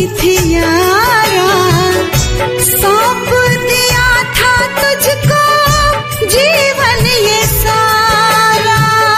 थी यारा, सौंप दिया था तुझको जीवन ये सारा।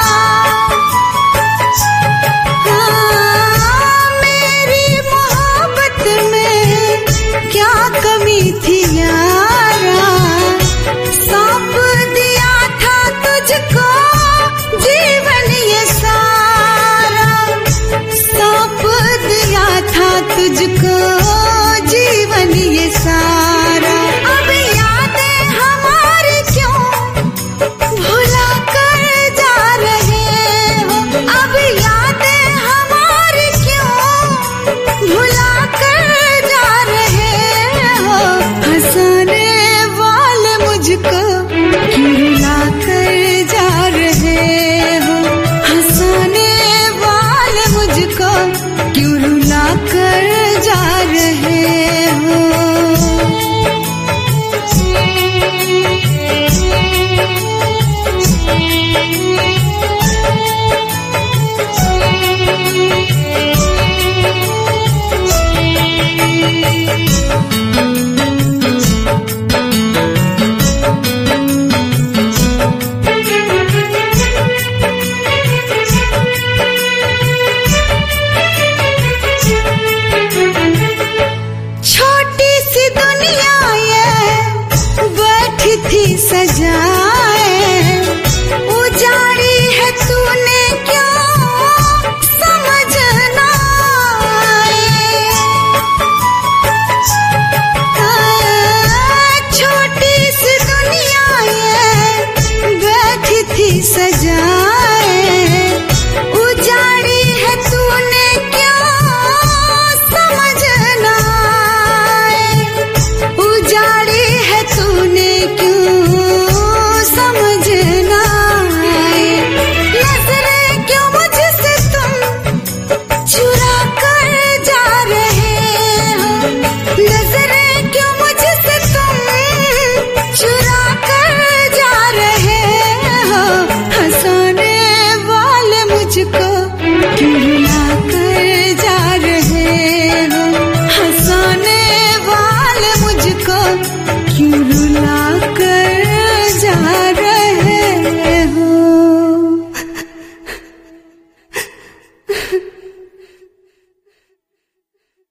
हाँ, मेरी मोहब्बत में क्या कमी थी यारा, सौंप दिया था तुझको जीवन ये सारा, सौंप दिया था तुझको जीवन ये सारा। अब यादें हमारी क्यों भुला कर जा रहे हो, अब यादें हमारी क्यों भुला कर जा रहे हो, हंसाने वाले मुझको क्यों रुला कर जा रहे हो, हंसाने वाले मुझको क्यों रुला कर जा रहे हो।